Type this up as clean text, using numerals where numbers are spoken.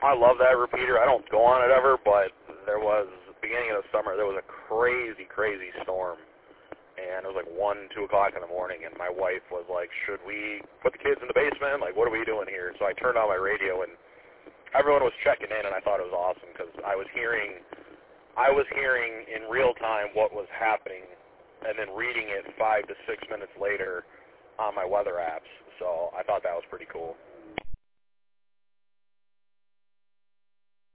I love that repeater. I don't go on it ever, but there was, beginning of the summer, there was a crazy, crazy storm. And it was like 1, 2 o'clock in the morning, and my wife was like, should we put the kids in the basement? Like, what are we doing here? So I turned on my radio, and everyone was checking in, and I thought it was awesome because I was hearing in real time what was happening and then reading it 5 to 6 minutes later on my weather apps. So I thought that was pretty cool.